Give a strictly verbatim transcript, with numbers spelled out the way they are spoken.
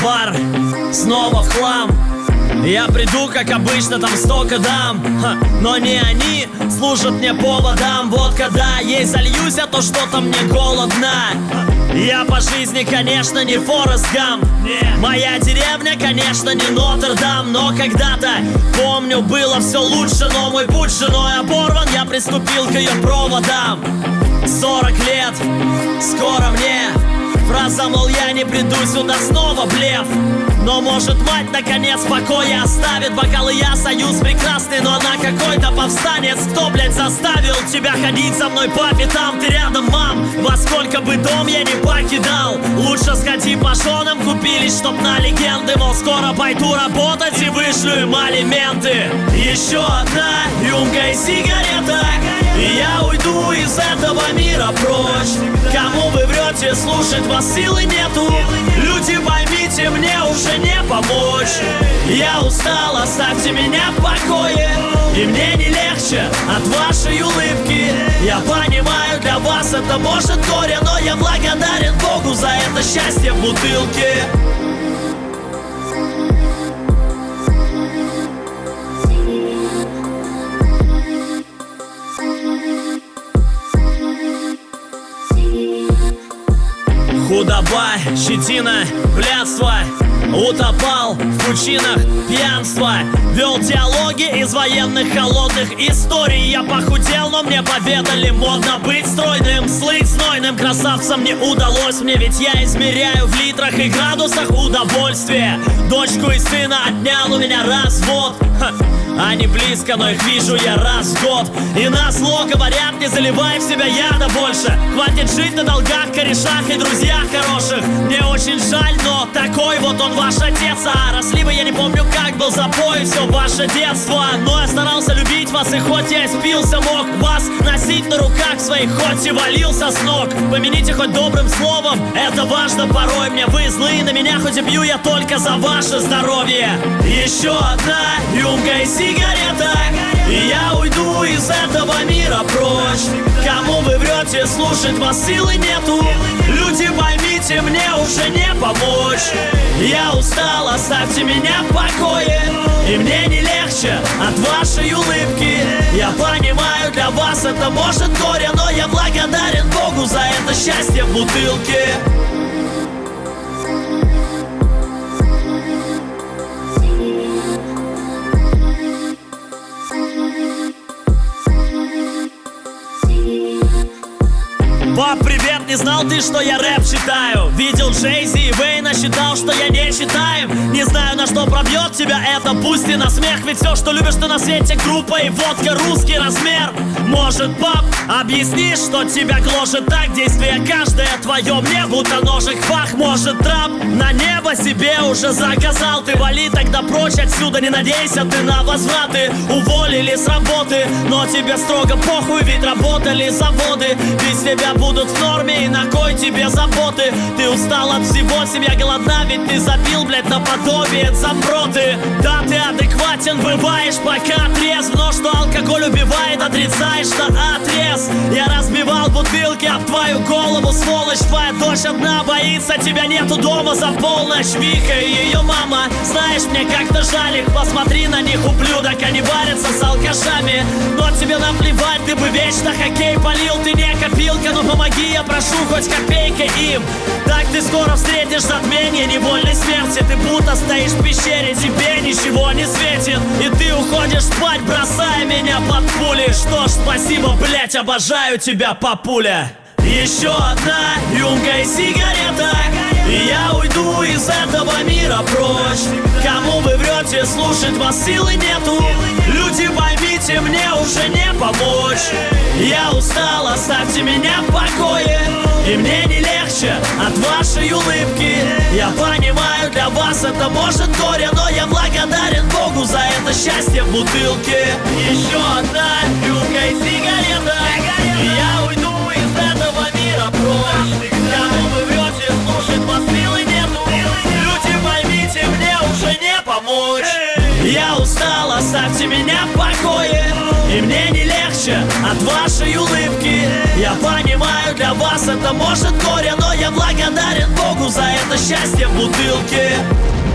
бар снова в хлам. Я приду, как обычно, там столько дам, ха, но не они служат мне поводом. Вот когда ей зальюсь, а то что-то мне голодно. Я по жизни, конечно, не Форест Гамп. Моя деревня, конечно, не Нотр-Дам. Но когда-то, помню, было все лучше. Но мой путь с женой оборван, я приступил к ее проводам. Сорок лет, скоро мне фраза, мол, я не приду сюда, снова блеф. Но может мать наконец покоя оставит. Бокалы я, союз прекрасный, но она какой-то повстанец. Кто, блядь, заставил тебя ходить за мной по пятам? Ты рядом, мам, во сколько бы дом я не покидал. Лучше сходи по женам, купились, чтоб на легенды. Мол, скоро пойду работать и вышлю им алименты. Еще одна рюмка и сигарета, и я уйду из этого мира прочь. Кому вы врете, слушать вас силы нету. Люди, поймите, мне уже не помочь. Я устал, оставьте меня в покое. И мне не легче от вашей улыбки. Я понимаю, для вас это может горе, но я благодарен Богу за это счастье в бутылке. Худоба, щетина, блядство. Утопал в пучинах пьянства. Вел диалоги из военных холодных историй. Я похудел, но мне поведали, модно быть стройным. Слыть знойным красавцем не удалось мне, ведь я измеряю в литрах и градусах удовольствие. Дочку и сына отнял у меня развод. Ха. Они близко, но их вижу я раз в год. И назло говорят, не заливай в себя яда больше. Хватит жить на долгах, корешах и друзьях хороших. Мне очень жаль, но такой вот он ваш отец. А росли вы, я не помню, как был запой все ваше детство. Но я старался любить вас, и хоть я спился, мог вас носить на руках своих, хоть и валился с ног. Помяните хоть добрым словом, это важно порой. Мне вы злые на меня, хоть и пью я только за ваше здоровье. Еще одна рюмка и сигарета, и я уйду из этого мира прочь. Кому вы врете, слушать вас силы нету. Люди, поймите, мне уже не помочь. Я устал, оставьте меня в покое. И мне не легче от вашей улыбки. Я понимаю, для вас это может горе, но я благодарен Богу за это счастье в бутылке. Пап, привет, не знал ты, что я рэп читаю? Видел Джей-Зи и Вейна, считал, что я не читаем. Не знаю, на что пробьет тебя это, пусть и на смех. Ведь все, что любишь ты на свете, группа и водка, русский размер. Может, пап, объяснишь, что тебя гложет так? Действие каждое твое мне будто ножик в пах. Может, трап на небо себе уже заказал. Ты вали тогда прочь отсюда, не надейся ты на возвраты. Уволили с работы, но тебе строго похуй, ведь работали заводы. Без тебя будут в норме, и на кой тебе заботы? Ты устал от всего, семья голодна, ведь ты забил, блядь, наподобие замброты. Да, ты адекватен, бываешь пока трезв, но что алкоголь убивает, отрицаешь на отрез. Я разбивал бутылки об твою голову, сволочь. Твоя дочь одна боится, тебя нету дома за полночь. Вика и ее мама, знаешь, мне как-то жаль их. Посмотри на них, ублюдок, они варятся с алкашами. Но тебе наплевать, ты бы вечно хоккей полил. Ты не копилка, но помоги, я прошу, хоть копейка им. Так ты скоро встретишь затмение невольной смерти. Ты будто стоишь в пещере, тебе ничего не светит. И ты уходишь спать, бросая меня под пули. Что ж, спасибо, блять, обожаю тебя, папуля. Еще одна рюмка и сигарета, и я уйду из этого мира прочь. Кому вы врете, слушать вас силы нету. Люди, поймите, мне уже не помочь. Я устал, оставьте меня в покое. И мне не легче от вашей улыбки. Я понимаю, для вас это может горе, но я благодарен Богу за это счастье в бутылке. Еще одна рюмка и сигарета, и я уйду из этого мира прочь. Кому вы врете, слушать вас силы нету. Люди, поймите, мне уже не помочь. Я устал, оставьте меня в покое. И мне не легче от вашей улыбки. Я понимаю, для вас это может горе, но я благодарен Богу за это счастье в бутылке.